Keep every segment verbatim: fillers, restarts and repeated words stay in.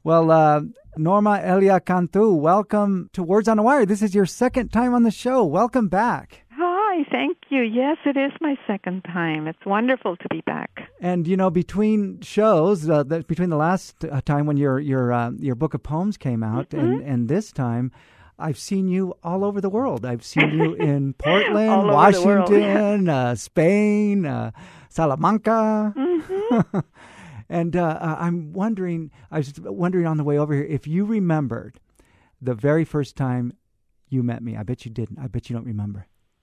Well, uh, Norma Elia Cantu, welcome to Words on the Wire. This is your second time on the show. Welcome back. Hi, thank you. Yes, it is my second time. It's wonderful to be back. And, you know, between shows, uh, the, between the last uh, time when your your uh, your book of poems came out mm-hmm. and, and this time, I've seen you all over the world. I've seen you in Portland, Washington, uh, Spain, uh, Salamanca. Mm-hmm. And uh, I'm wondering, I was wondering on the way over here, if you remembered the very first time you met me. I bet you didn't. I bet you don't remember.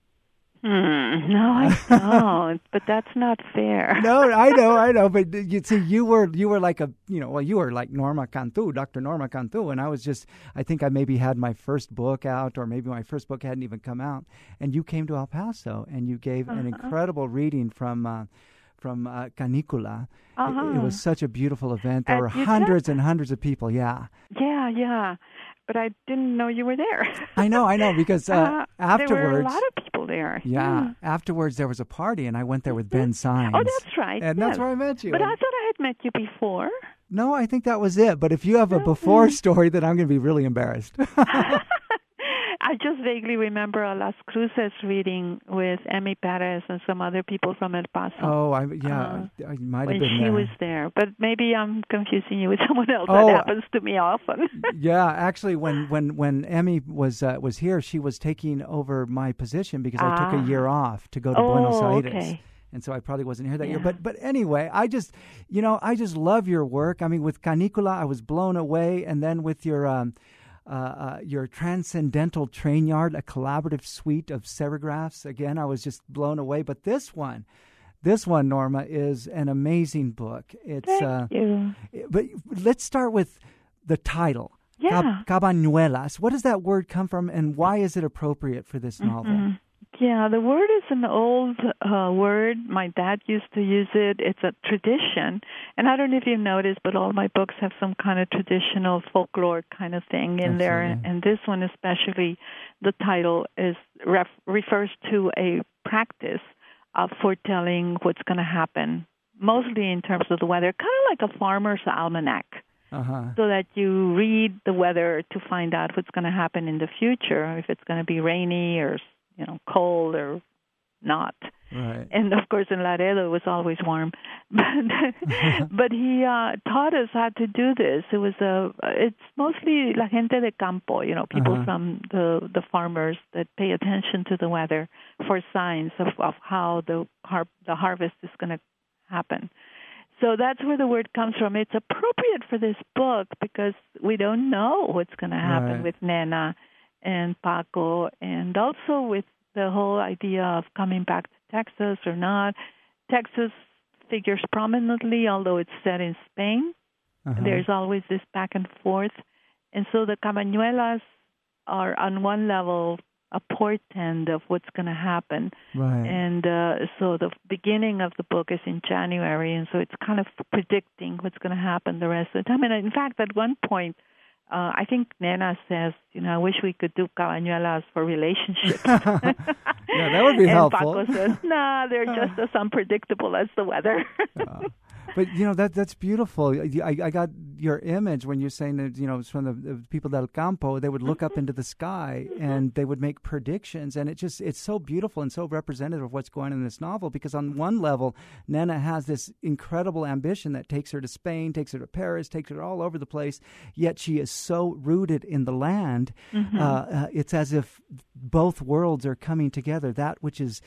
Hmm, no, I don't. But that's not fair. No, I know, I know. But you see, you were you were like a, you know, well, you were like Norma Cantu, Doctor Norma Cantu, and I was just, I think I maybe had my first book out, or maybe my first book hadn't even come out, and you came to El Paso, and you gave uh-huh. an incredible reading from uh, from uh, Canicula. Uh-huh. It, it was such a beautiful event. There uh, were hundreds and hundreds of people. Yeah. Yeah, yeah. But I didn't know you were there. I know, I know, because uh, uh, afterwards... There were a lot of people there. Yeah, mm. afterwards there was a party, and I went there with Ben Sines. Oh, that's right. And yes. that's where I met you. But I thought I had met you before. No, I think that was it. But if you have a before story, then I'm going to be really embarrassed. I just vaguely remember a Las Cruces reading with Emmy Perez and some other people from El Paso. Oh, I, yeah, uh, I might have been when she there. was there. But maybe I'm confusing you with someone else. Oh, that happens to me often. Yeah, actually, when, when, when Emmy was uh, was here, she was taking over my position because ah. I took a year off to go to oh, Buenos Aires. Okay. And so I probably wasn't here that yeah. year. But but anyway, I just, you know, I just love your work. I mean, with Canicula, I was blown away. And then with your... Um, Uh, uh, your Transcendental Train Yard, a collaborative suite of serigraphs. Again, I was just blown away. But this one, this one, Norma, is an amazing book. It's, Thank uh, you. But let's start with the title. Yeah. Cab- Cabañuelas. What does that word come from, and why is it appropriate for this novel? Mm-hmm. Yeah, the word is an old uh, word. My dad used to use it. It's a tradition. And I don't know if you've noticed, but all my books have some kind of traditional folklore kind of thing in Absolutely. there. And this one especially, the title is ref- refers to a practice of foretelling what's going to happen, mostly in terms of the weather, kind of like a farmer's almanac. Uh-huh. So that you read the weather to find out what's going to happen in the future, if it's going to be rainy or you know, cold or not. Right. And, of course, in Laredo, it was always warm. But, but he uh, taught us how to do this. It was a, it's mostly la gente de campo, you know, people uh-huh. from the, the farmers that pay attention to the weather for signs of, of how the har- the harvest is going to happen. So that's where the word comes from. It's appropriate for this book because we don't know what's going to happen right. with Nena and Paco, and also with the whole idea of coming back to Texas or not. Texas figures prominently, although it's set in Spain. Uh-huh. There's always this back and forth. And so the Cabañuelas are, on one level, a portend of what's going to happen. Right. And uh, so the beginning of the book is in January, and so it's kind of predicting what's going to happen the rest of the time. And in fact, at one point, Uh, I think Nena says, you know, I wish we could do cabañuelas for relationships. Yeah, that would be and helpful. And Paco says, nah, they're just as unpredictable as the weather. uh, but, you know, that that's beautiful. I, I got your image when you're saying that, you know, it's from the, the people del campo, they would look up into the sky and they would make predictions. And it just, it's so beautiful and so representative of what's going on in this novel, because on one level, Nena has this incredible ambition that takes her to Spain, takes her to Paris, takes her all over the place, yet she is so rooted in the land. Mm-hmm. Uh, uh, it's as if both worlds are coming together, that which is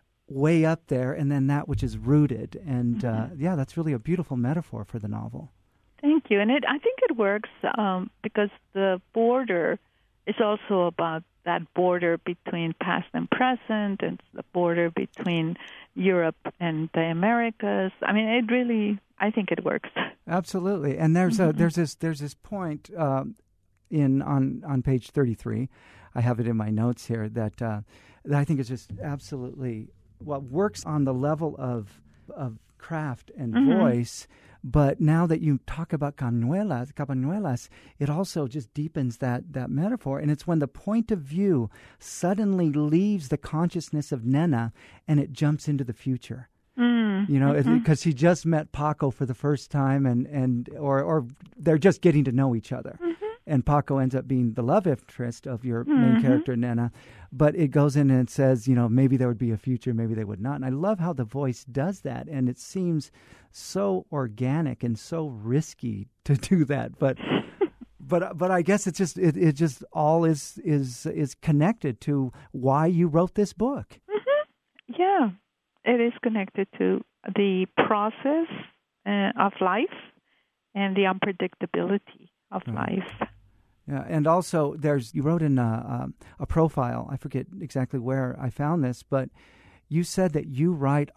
way up there and then that which is rooted. And mm-hmm. uh, yeah, that's really a beautiful metaphor for the novel. Thank you. And it, I think it works um, because the border is also about that border between past and present, and the border between Europe and the Americas. I mean, it really, I think it works. Absolutely. And there's mm-hmm. a, there's this there's this point um, in on on page thirty-three. I have it in my notes here that uh, that I think is just absolutely what well, works on the level of of craft and mm-hmm. voice. But now that you talk about cabañuelas, cabañuelas, it also just deepens that, that metaphor. And it's when the point of view suddenly leaves the consciousness of Nena and it jumps into the future. Mm. You know, Mm-hmm. because he just met Paco for the first time, and, and or or they're just getting to know each other. Mm-hmm. And Paco ends up being the love interest of your Mm-hmm. main character, Nena. But it goes in and it says, you know, maybe there would be a future, maybe they would not. And I love how the voice does that. And it seems so organic and so risky to do that. But but but I guess it's just it, it just all is is is connected to why you wrote this book. Mm-hmm. Yeah, it is connected to the process uh, of life and the unpredictability of Right. life. Yeah, and also there's you wrote in a, a, a profile. I forget exactly where I found this, but you said that you write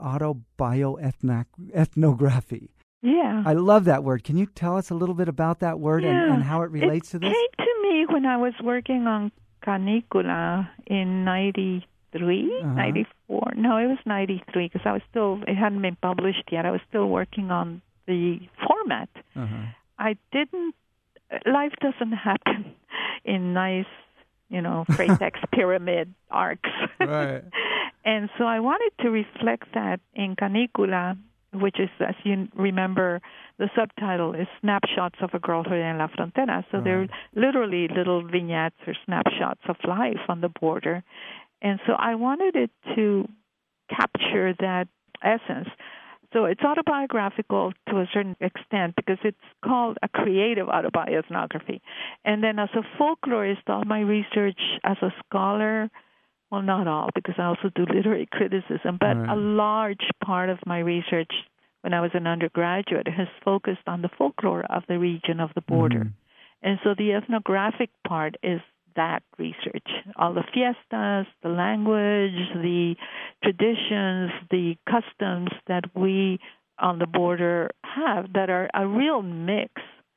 autobioethnography. Yeah. I love that word. Can you tell us a little bit about that word yeah. and, and how it relates it to this? It came to me when I was working on Canicula in ninety-three, Uh-huh. ninety-four. No, it was ninety-three because I was still, it hadn't been published yet. I was still working on the format. Uh-huh. I didn't, life doesn't happen in nice, you know, Freytex pyramid arcs. Right. And so I wanted to reflect that in Canicula, which is, as you remember, the subtitle is Snapshots of a Girlhood in La Frontera. So Right. they're literally little vignettes or snapshots of life on the border. And so I wanted it to capture that essence. So it's autobiographical to a certain extent because it's called a creative autobiography. And then as a folklorist, all my research as a scholar, well, not all, because I also do literary criticism, but Right. a large part of my research when I was an undergraduate has focused on the folklore of the region of the border. Mm-hmm. And so the ethnographic part is that research, all the fiestas, the language, the traditions, the customs that we on the border have that are a real mix,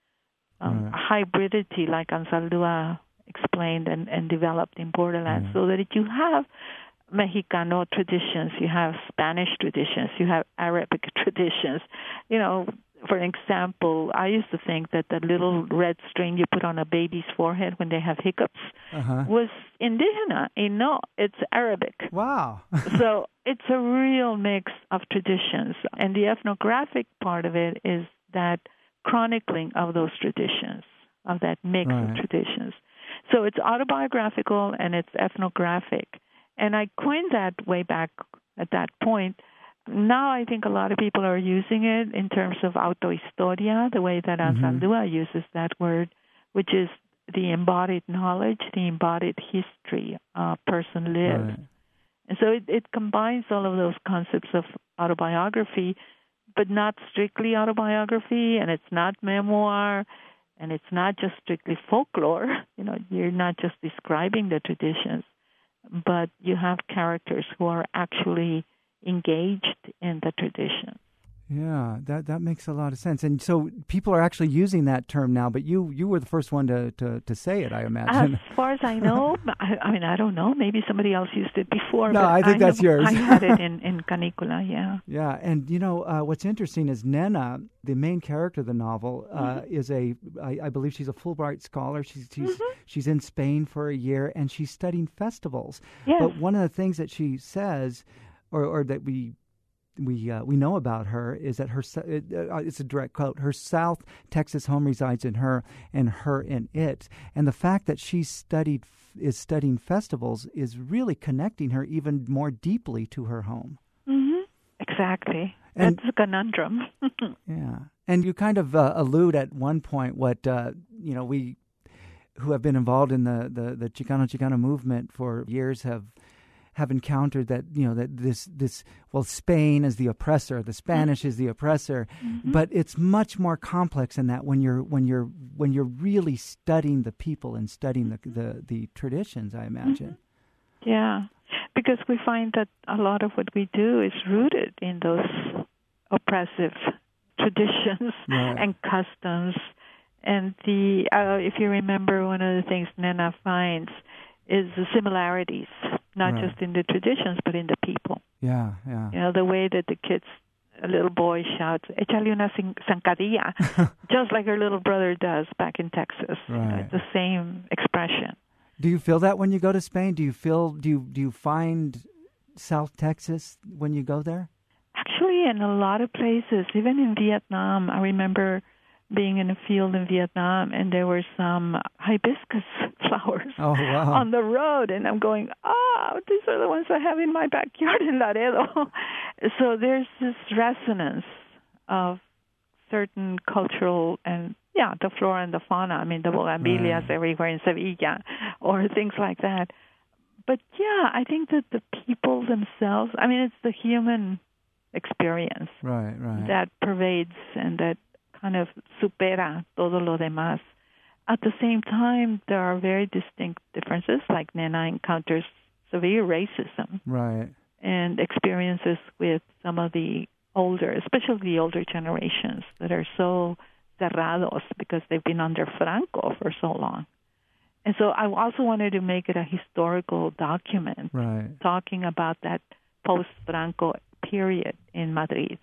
um, Right. a hybridity like Ansaldúa explained and, and developed in borderlands, Yeah. so that you have Mexicano traditions, you have Spanish traditions, you have Arabic traditions. You know, for example, I used to think that the little red string you put on a baby's forehead when they have hiccups Uh-huh. was indigenous. And no, it's Arabic. Wow. So it's a real mix of traditions. And the ethnographic part of it is that chronicling of those traditions, of that mix Right. of traditions. So it's autobiographical and it's ethnographic. And I coined that way back at that point. Now I think a lot of people are using it in terms of autohistoria, the way that Mhm. Ansaldúa uses that word, which is the embodied knowledge, the embodied history a person lives. Right. And so it, it combines all of those concepts of autobiography, but not strictly autobiography, and it's not memoir, and it's not just strictly folklore. You know, you're not just describing the traditions, but you have characters who are actually engaged in the tradition. Yeah, that that makes a lot of sense. And so people are actually using that term now, but you you were the first one to, to, to say it, I imagine. As far as I know, I, I mean, I don't know. Maybe somebody else used it before. No, but I think that's know, yours. I had it in, in Canicula, yeah. Yeah, and you know uh, what's interesting is Nena, the main character of the novel, uh, Mm-hmm. is a I, I believe she's a Fulbright scholar. She's she's Mm-hmm. she's in Spain for a year, and she's studying festivals. Yes. But one of the things that she says, or or that we we uh, we know about her is that her uh, it's a direct quote. Her South Texas home resides in her, and her in it. And the fact that she studied is studying festivals is really connecting her even more deeply to her home. Mm-hmm. Exactly. And- That's a conundrum. Yeah, and you kind of uh, allude at one point what uh, you know we who have been involved in the the, the Chicano Chicana movement for years have. have encountered that, you know, that this, this well, Spain is the oppressor, the Spanish mm-hmm. is the oppressor, mm-hmm. but it's much more complex than that when you're when you're when you're really studying the people and studying the the, the traditions, I imagine. Mm-hmm. Yeah, because we find that a lot of what we do is rooted in those oppressive traditions right. and customs. And the uh, if you remember, one of the things Nena finds is the similarities, not right. just in the traditions, but in the people. Yeah, yeah. You know, the way that the kids, a little boy shouts, "Échale una zancadilla," just like her little brother does back in Texas. Right. You know, it's the same expression. Do you feel that when you go to Spain? Do you feel, do you, do you find South Texas when you go there? Actually, actually, in a lot of places, even in Vietnam, I remember being in a field in Vietnam, and there were some hibiscus flowers oh, wow. on the road, and I'm going, oh, these are the ones I have in my backyard in Laredo. So there's this resonance of certain cultural and, yeah, the flora and the fauna. I mean, the bougainvilleas right. everywhere in Sevilla or things like that. But, yeah, I think that the people themselves, I mean, it's the human experience right, right. that pervades and that kind of supera todo lo demás. At the same time, there are very distinct differences, like Nena encounters severe racism right. and experiences with some of the older, especially the older generations that are so cerrados because they've been under Franco for so long. And so I also wanted to make it a historical document right. talking about that post-Franco period in Madrid.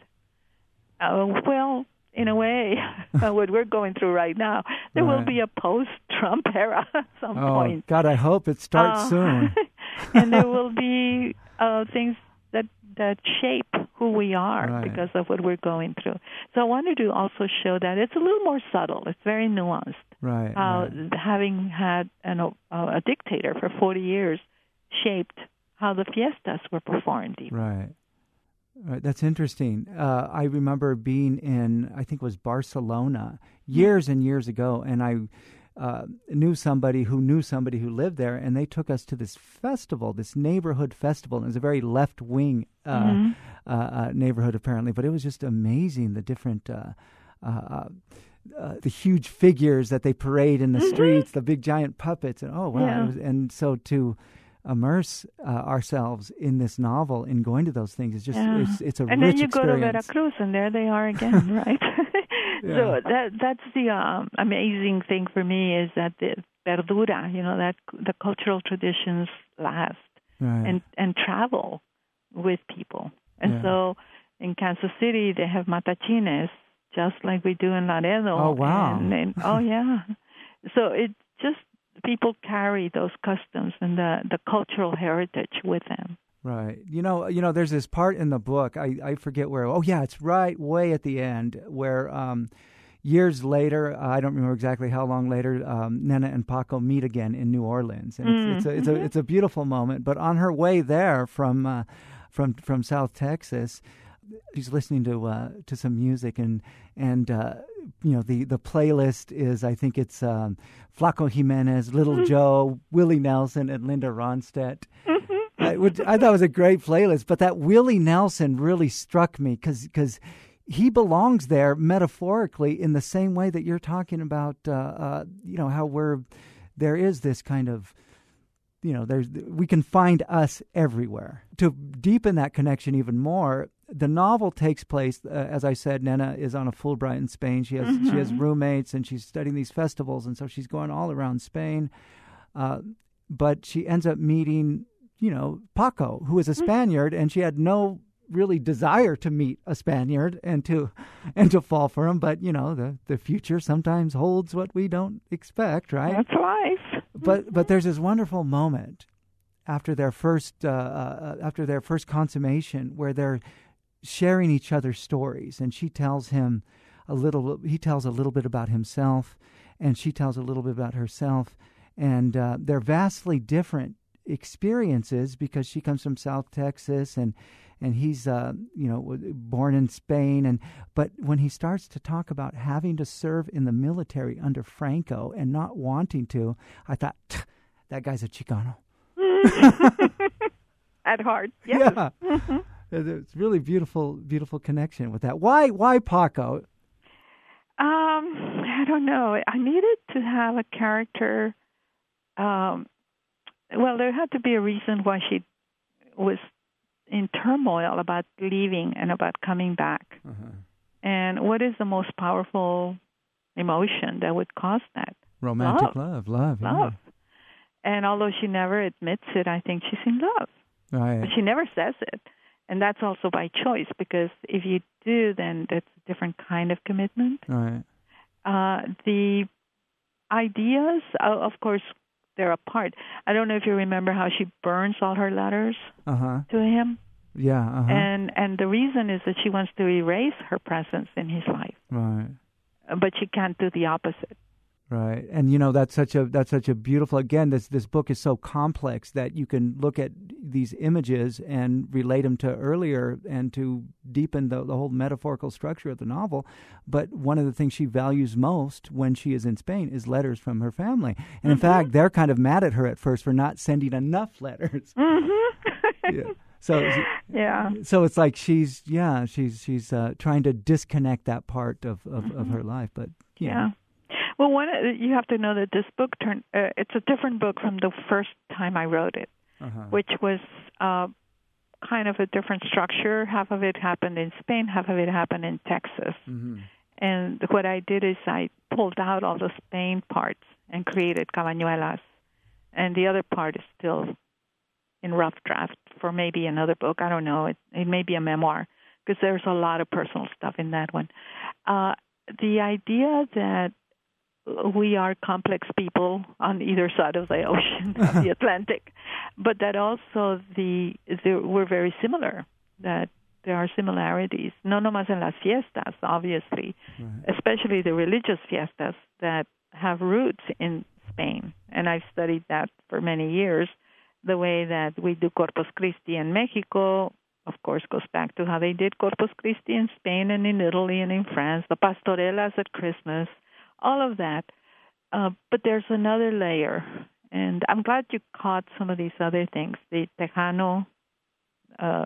Uh, well, in a way, what we're going through right now, there right. will be a post-Trump era at some oh, point. God, I hope it starts uh, soon. And there will be uh, things that that shape who we are right. because of what we're going through. So I wanted to also show that it's a little more subtle. It's very nuanced. Right. How right. having had an, uh, a dictator for forty years shaped how the fiestas were performed. Even. Right. Right. That's interesting. Uh, I remember being in, I think it was Barcelona, years and years ago, and I uh, knew somebody who knew somebody who lived there, and they took us to this festival, this neighborhood festival. And it was a very left-wing uh, mm-hmm. uh, uh, neighborhood, apparently, but it was just amazing, the different... Uh, uh, Uh, the huge figures that they parade in the mm-hmm. streets, the big giant puppets, and oh wow! Yeah. It was, and so to immerse uh, ourselves in this novel in going to those things is just yeah. it's it's a and rich then you experience. go to Veracruz, and there they are again, right? yeah. So that that's the um, amazing thing for me is that the perdura, you know, that the cultural traditions last right. and and travel with people, and yeah. so in Kansas City they have matachines. Just like we do in Laredo. Oh, wow. And, and, oh, yeah. So it just, people carry those customs and the, the cultural heritage with them. Right. You know, you know, there's this part in the book, I, I forget where, oh, yeah, it's right way at the end where um, years later, I don't remember exactly how long later, um, Nena and Paco meet again in New Orleans. And Mm. it's, it's, a, it's, a, it's a beautiful moment. But on her way there from, uh, from, from South Texas, she's listening to uh, to some music, and and uh, you know the, the playlist is, I think it's um, Flaco Jimenez, Little mm-hmm. Joe, Willie Nelson, and Linda Ronstadt. Mm-hmm. I, which I thought was a great playlist, but that Willie Nelson really struck me because because he belongs there metaphorically in the same way that you're talking about. Uh, uh, you know how we're there is this kind of. You know, there's we can find us everywhere. To deepen that connection even more, the novel takes place, uh, as I said, Nena is on a Fulbright in Spain. She has mm-hmm. she has roommates, and she's studying these festivals, and so she's going all around Spain. Uh, but she ends up meeting, you know, Paco, who is a Spaniard, and she had no really desire to meet a Spaniard and to and to fall for him. But you know, the the future sometimes holds what we don't expect, right? That's life. But but there's this wonderful moment after their first uh, uh, after their first consummation where they're sharing each other's stories, and she tells him a little. He tells a little bit about himself, and she tells a little bit about herself, and uh, they're vastly different experiences because she comes from South Texas and. And he's, uh, you know, born in Spain. And but when he starts to talk about having to serve in the military under Franco and not wanting to, I thought, that guy's a Chicano. At heart, yes. Yeah. Mm-hmm. It's really beautiful, beautiful connection with that. Why, why Paco? Um, I don't know. I needed to have a character. Um, well, there had to be a reason why she was in turmoil about leaving and about coming back. Uh-huh. And what is the most powerful emotion that would cause that? Romantic love. Love, love. love. Yeah. And although she never admits it, I think she's in love. Right. But she never says it. And that's also by choice, because if you do, then that's a different kind of commitment. Right. Uh, the ideas, uh, of course, they're apart. I don't know if you remember how she burns all her letters uh-huh. to him. Yeah. Uh-huh. And and the reason is that she wants to erase her presence in his life. Right. But she can't do the opposite. Right. And you know, that's such a that's such a beautiful, again, this this book is so complex that you can look at these images and relate them to earlier and to deepen the, the whole metaphorical structure of the novel. But one of the things she values most when she is in Spain is letters from her family. And mm-hmm. in fact, they're kind of mad at her at first for not sending enough letters. Mm-hmm. Yeah. So yeah. So it's like she's yeah, she's she's uh, trying to disconnect that part of, of, mm-hmm. of her life. But yeah. yeah. Well, one you have to know that this book turned uh, it's a different book from the first time I wrote it, uh-huh. which was uh, kind of a different structure. Half of it happened in Spain, half of it happened in Texas. Mm-hmm. And what I did is I pulled out all the Spain parts and created Cabañuelas, and the other part is still in rough draft for maybe another book. I don't know. It, it may be a memoir because there's a lot of personal stuff in that one. Uh, the idea that we are complex people on either side of the ocean, of the Atlantic, but that also the, the we're very similar, that there are similarities, no nomás en las fiestas, obviously, right. especially the religious fiestas that have roots in Spain. And I've studied that for many years. The way that we do Corpus Christi in Mexico, of course, goes back to how they did Corpus Christi in Spain and in Italy and in France, the pastorelas at Christmas, all of that. Uh, but there's another layer, and I'm glad you caught some of these other things. The Tejano, uh,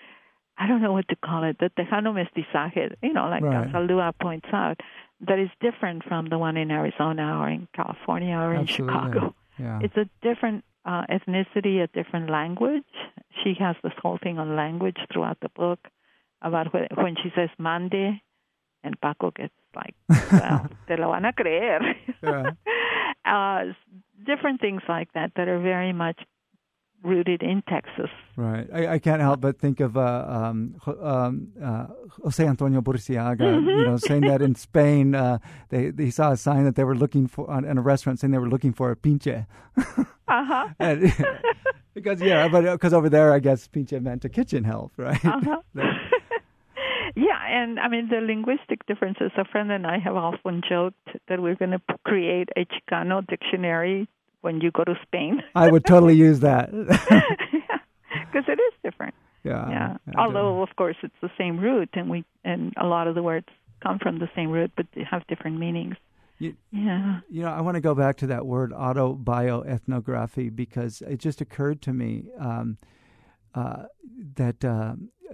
I don't know what to call it, the Tejano mestizaje, you know, like right. Saldúa points out, that is different from the one in Arizona or in California or in Absolutely. Chicago. Yeah. It's a different uh, ethnicity, a different language. She has this whole thing on language throughout the book about when she says mande, and Paco gets like, well, te lo van a creer. Yeah. uh, different things like that that are very much rooted in Texas. Right. I, I can't help but think of uh, um, um, uh, Jose Antonio Burciaga, mm-hmm. you know, saying that in Spain, uh, they, they saw a sign that they were looking for, in a restaurant, saying they were looking for a pinche. Uh-huh. and, because, yeah, but because over there, I guess pinche meant a kitchen help, right? Uh-huh. Yeah, and I mean, the linguistic differences, a friend and I have often joked that we're going to create a Chicano dictionary when you go to Spain. I would totally use that. Because it is different. Yeah. Yeah. Although, of course, it's the same root, and we and a lot of the words come from the same root, but they have different meanings. You, yeah. You know, I want to go back to that word autobioethnography because it just occurred to me um, uh, that uh,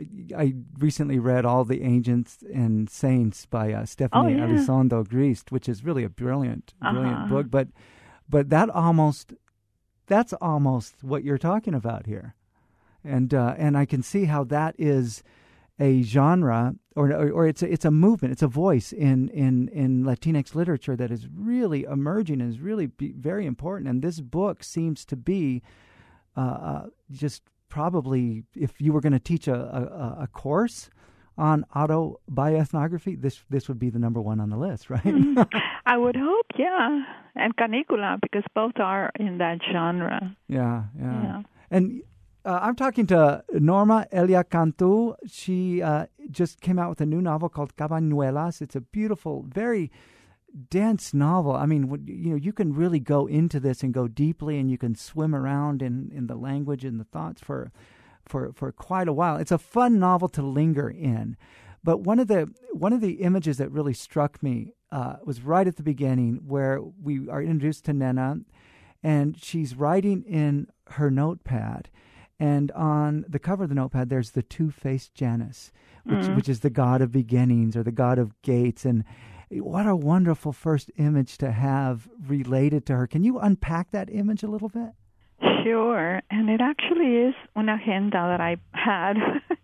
I recently read All the Ancients and Saints by uh, Stephanie oh, yeah. Elizondo Grist, which is really a brilliant, brilliant uh-huh. book. But but that almost that's almost what you're talking about here, and uh, and I can see how that is a genre, or or, or it's a, it's a movement, it's a voice in, in, in Latinx literature that is really emerging and is really be very important. And this book seems to be uh, uh, just probably, if you were going to teach a, a, a course on autobioethnography, this this would be the number one on the list, right? I would hope, yeah. And Canícula, because both are in that genre. Yeah, yeah. yeah. And Uh, I'm talking to Norma Elia Cantu. She uh, just came out with a new novel called Cabañuelas. It's a beautiful, very dense novel. I mean, you know, you can really go into this and go deeply, and you can swim around in, in the language and the thoughts for, for for quite a while. It's a fun novel to linger in. But one of the one of the images that really struck me uh, was right at the beginning, where we are introduced to Nena, and she's writing in her notepad. And on the cover of the notepad, there's the two-faced Janus, which mm. which is the god of beginnings or the god of gates. And what a wonderful first image to have related to her. Can you unpack that image a little bit? Sure. And it actually is an agenda that I had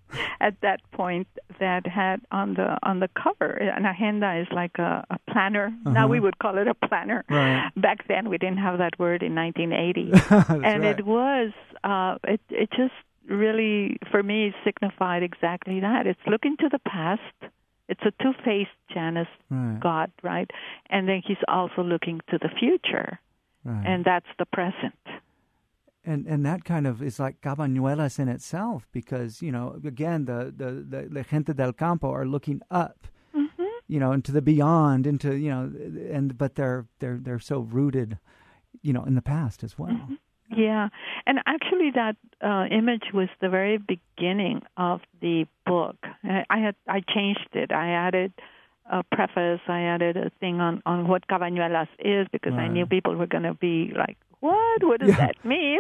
at that point that had on the on the cover. An agenda is like a, a planner. Uh-huh. Now we would call it a planner. Right. Back then we didn't have that word in nineteen eighty. And right. it was, uh, it, it just really, for me, signified exactly that. It's looking to the past. It's a two-faced Janus right. god, right? And then he's also looking to the future. Right. And that's the present. And and that kind of is like Cabañuelas in itself, because, you know, again, the, the, the, the gente del campo are looking up, mm-hmm. you know, into the beyond, into, you know, and but they're they're they're so rooted, you know, in the past as well. Mm-hmm. Yeah, and actually that uh, image was the very beginning of the book. I, I had I changed it. I added a preface. I added a thing on, on what Cabañuelas is, because right. I knew people were going to be like, what? What does yeah. that mean?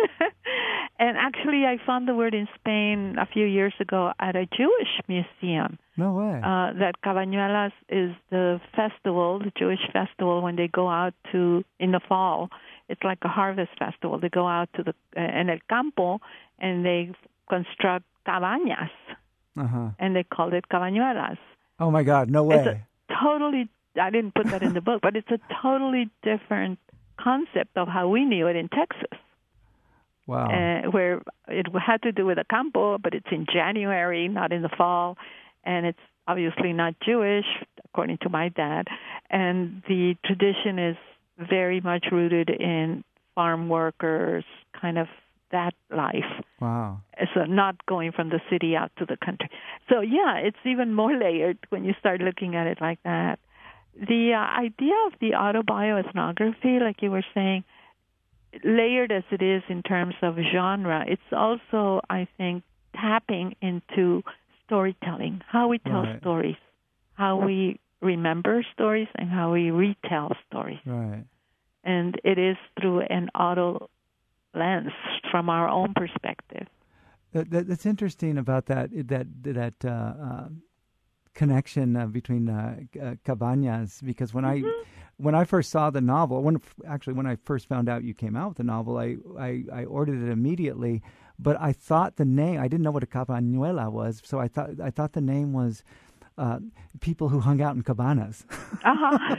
And actually, I found the word in Spain a few years ago at a Jewish museum. No way. Uh, that Cabañuelas is the festival, the Jewish festival, when they go out to, in the fall. It's like a harvest festival. They go out to the uh, en el campo, and they construct cabañas, uh-huh. and they call it Cabañuelas. Oh, my God, no way. It's a totally, I didn't put that in the book, but it's a totally different concept of how we knew it in Texas. Wow. Uh, where it had to do with a campo, but it's in January, not in the fall, and it's obviously not Jewish, according to my dad. And the tradition is very much rooted in farm workers, kind of that life. Wow. So not going from the city out to the country. So, yeah, it's even more layered when you start looking at it like that. The uh, idea of the autobioethnography, like you were saying, layered as it is in terms of genre, it's also, I think, tapping into storytelling, how we tell right. stories, how we remember stories, and how we retell stories. Right. And it is through an auto lens from our own perspective. That, that, that's interesting about that that that uh, uh, connection uh, between uh, uh, Cabañas, because when mm-hmm. I when I first saw the novel, when actually when I first found out you came out with the novel, I, I, I ordered it immediately. But I thought the name, I didn't know what a cabañuela was, so I thought I thought the name was uh, people who hung out in cabanas. Uh-huh.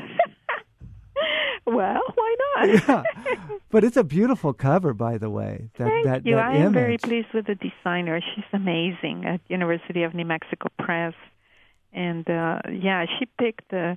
Well, why not? Yeah. But it's a beautiful cover, by the way. That, Thank that, you. that I image. am very pleased with the designer. She's amazing at University of New Mexico Press. And, uh, yeah, she picked, the,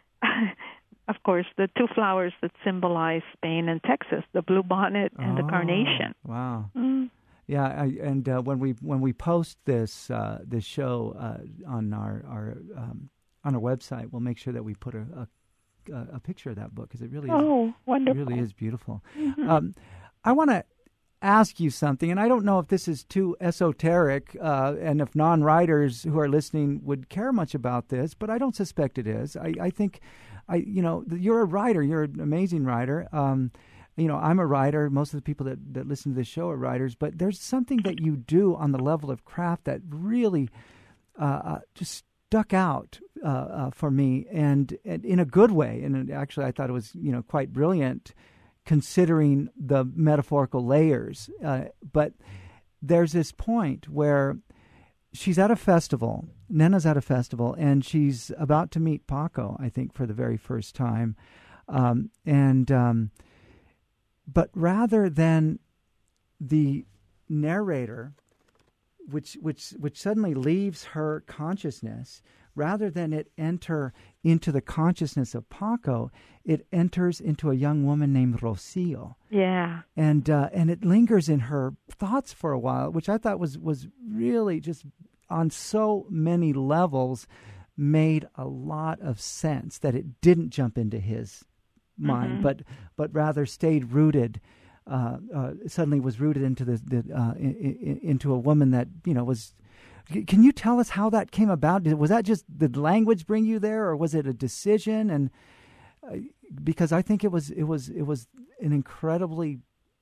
of course, the two flowers that symbolize Spain and Texas, the blue bonnet and oh, the carnation. Wow. Mm. Yeah, I, and uh, when we when we post this uh, this show uh, on our, our um, on our website, we'll make sure that we put a, a a picture of that book, because it really is, oh, wonderful. really is beautiful. Mm-hmm. Um, I want to ask you something, and I don't know if this is too esoteric, uh, and if non-writers who are listening would care much about this, but I don't suspect it is. I, I think, I you know, you're a writer. You're an amazing writer. Um, you know, I'm a writer. Most of the people that, that listen to this show are writers, but there's something that you do on the level of craft that really uh, uh, just stuck out uh, uh, for me, and, and in a good way. And actually, I thought it was, you know, quite brilliant, considering the metaphorical layers. Uh, but there's this point where she's at a festival. Nena's at a festival, and she's about to meet Paco, I think, for the very first time. Um, and um, but rather than the narrator, which which which suddenly leaves her consciousness, rather than it enter into the consciousness of Paco, it enters into a young woman named Rocio. Yeah. And uh, and it lingers in her thoughts for a while, which I thought was, was really just on so many levels made a lot of sense, that it didn't jump into his mind, mm-hmm. but but rather stayed rooted. Uh, uh, suddenly was rooted into the, the uh, in, in, into a woman that, you know, was. Can you tell us how that came about? Was that just the language bring you there, or was it a decision? And uh, because I think it was it was it was an incredibly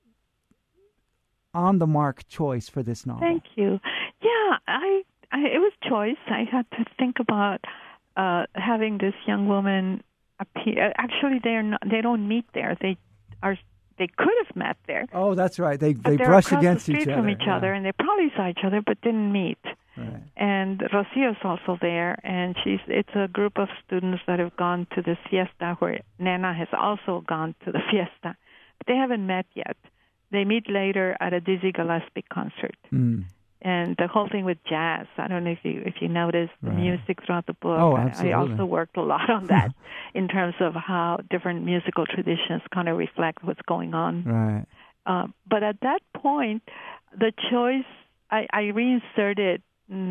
on the mark choice for this novel. Thank you. Yeah, I, I it was choice. I had to think about uh, having this young woman appear. Actually, they're not. They don't meet there. They are. They could have met there. Oh, that's right. They but they brush against the street each other from each yeah. other, and they probably saw each other, but didn't meet. Right. And Rocio's also there, and she's. It's a group of students that have gone to this fiesta, where Nena has also gone to the fiesta. But they haven't met yet. They meet later at a Dizzy Gillespie concert. Mm. And the whole thing with jazz, I don't know if you if you noticed the right. music throughout the book. Oh, I, absolutely. I also worked a lot on that in terms of how different musical traditions kind of reflect what's going on. Right. Uh, but at that point, the choice, I, I reinserted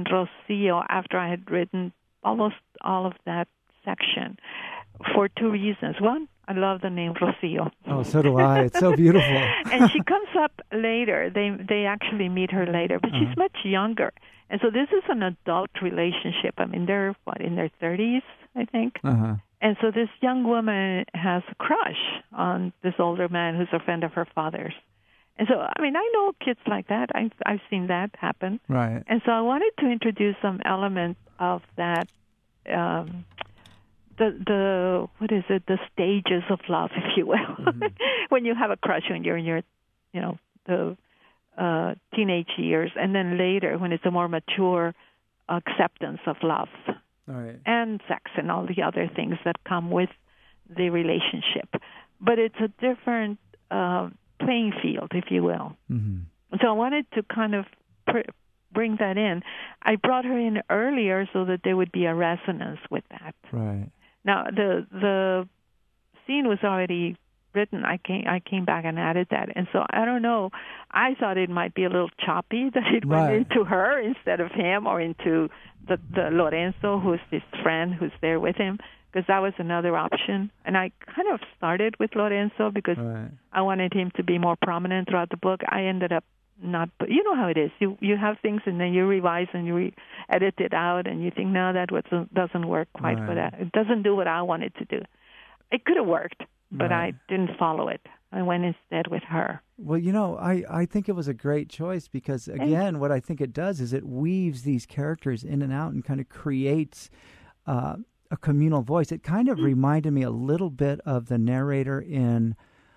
Rocio after I had written almost all of that section for two reasons. One, I love the name Rocio. Oh, so do I. It's so beautiful. And she comes up later. They they actually meet her later, but uh-huh. she's much younger. And so this is an adult relationship. I mean, they're, what, in their thirties, I think? Uh-huh. And so this young woman has a crush on this older man who's a friend of her father's. And so, I mean, I know kids like that. I've, I've seen that happen. Right. And so I wanted to introduce some element of that, um, the, the what is it, the stages of love, if you will. Mm-hmm. When you have a crush when you're in your, you know, the uh, teenage years, and then later when it's a more mature acceptance of love. Right. And sex and all the other things that come with the relationship. But it's a different uh, playing field, if you will. Mm-hmm. So I wanted to kind of pr- bring that in. I brought her in earlier so that there would be a resonance with that. Right. Now, the the scene was already written. I came, I came back and added that. And so I don't know. I thought it might be a little choppy that it right. went into her instead of him, or into the, the Lorenzo, who's his friend, who's there with him, because that was another option. And I kind of started with Lorenzo because right. I wanted him to be more prominent throughout the book. I ended up not, but you know how it is. You you have things and then you revise and you re- edit it out and you think, no, that was, doesn't work quite right. for that. It doesn't do what I wanted to do. It could have worked, but right. I didn't follow it. I went instead with her. Well, you know, I, I think it was a great choice because, again, what I think it does is it weaves these characters in and out and kind of creates uh, a communal voice. It kind of mm-hmm. reminded me a little bit of the narrator in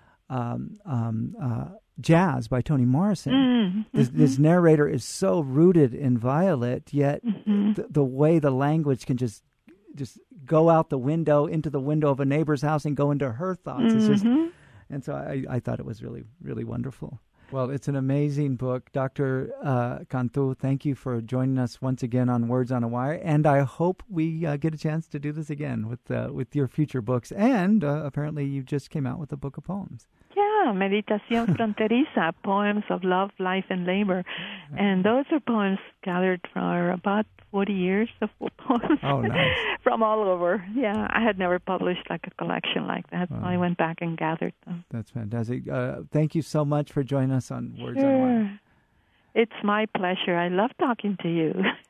um, um, uh, Jazz by Toni Morrison. Mm-hmm. This, this narrator is so rooted in Violet, yet mm-hmm. th- the way the language can just just go out the window into the window of a neighbor's house and go into her thoughts. Mm-hmm. It's just, and so I, I thought it was really, really wonderful. Well, it's an amazing book. Doctor Uh, Cantu, thank you for joining us once again on Words on a Wire, and I hope we uh, get a chance to do this again with uh, with your future books. And uh, apparently you just came out with a book of poems. Yeah, Meditación Fronteriza, poems of love, life, and labor. And those are poems gathered for about forty years of poems. Oh, nice. From all over. Yeah, I had never published like a collection like that, wow. So I went back and gathered them. That's fantastic. Uh, thank you so much for joining us on Words sure. on Wire. It's my pleasure. I love talking to you.